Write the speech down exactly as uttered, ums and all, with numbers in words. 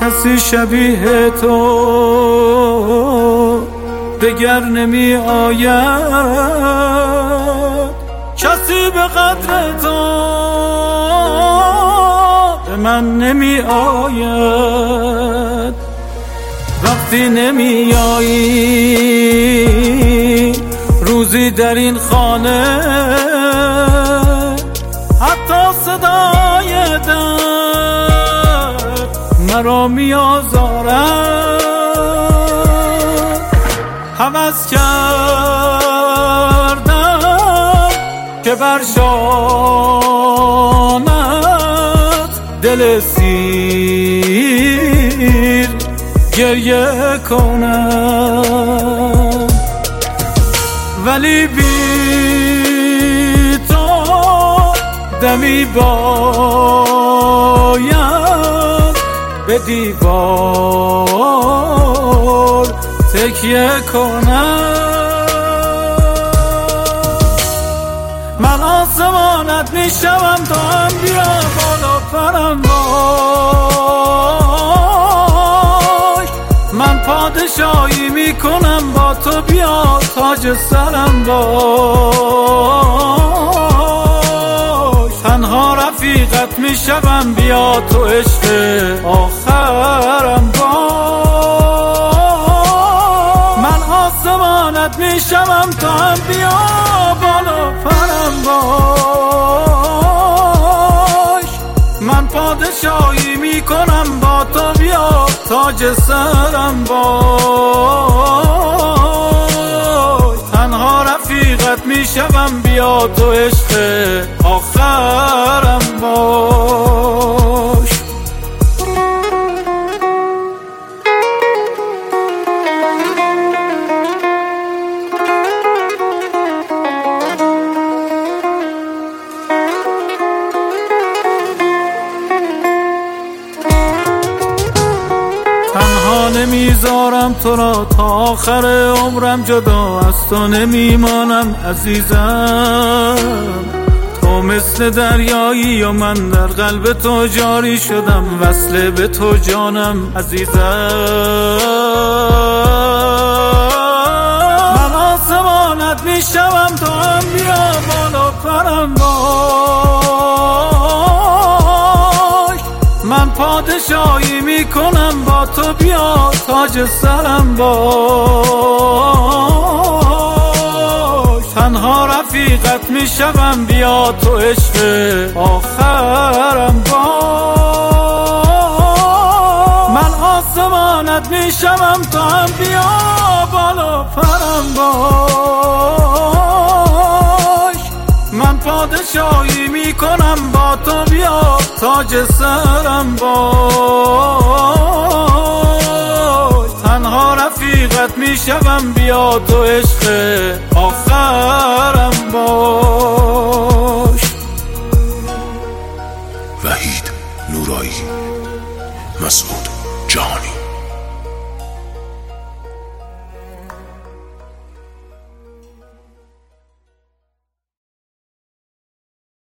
کسی شبیه تو دگر نمی آید، کسی به قدر تو به من نمی آید. وقتی نمی آیی روزی در این خانه، حتی صدای در مرا می آزارد. هوس کردم که بر شانت دل سیر گریه کنم، ولی بی تو دمی باید به دیوار تکیه کنم. من آسمانت میشوم تا هم بیا بالا پرم وای، من پادشاهی میکنم با تو بیا تاج سرم باش. تنها رفیقت میشوم بیا تو عشق آخرم باش. من آسمانت میشوم تا هم بیا بالا پرم باش، من پادشاهی میکنم با تو بیا تاج سرم باش. تنها رفیقت میشوم بیا تو عشق آخرم باش. تنها نمیذارم تو را تا آخر عمرم، جدا از تو نمیمانم عزیزم. تو مثل دریایی و من در قلب تو جاری شدم، وصل به تو جانم عزیزم. من آسمانت میشوم تا هم بیا بالا پرم باش، من پادشاهی میکنم با تو بیا تاج سرم باش. تنها رفیقت میشوم بیا تو عشق آخرم باش. من آسمانت میشوم تا هم بیا بالا پرم باش، من پادشاهی میکنم با تو بیا تاج سرم باش. تنها رفیقت میشوم بیا تو عشق آخرم باش. وحید نورایی، مسعود جهانی.